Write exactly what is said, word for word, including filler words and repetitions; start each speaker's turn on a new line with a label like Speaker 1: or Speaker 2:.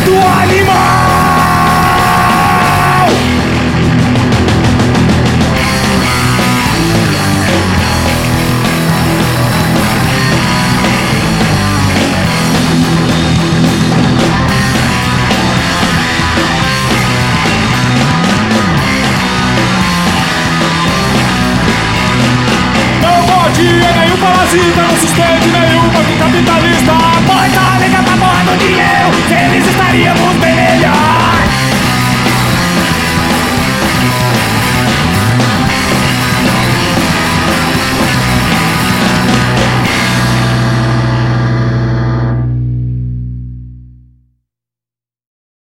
Speaker 1: do animal! É nenhum parasita, não sustente nenhum banco capitalista. Põe tá liga pra porra do dinheiro.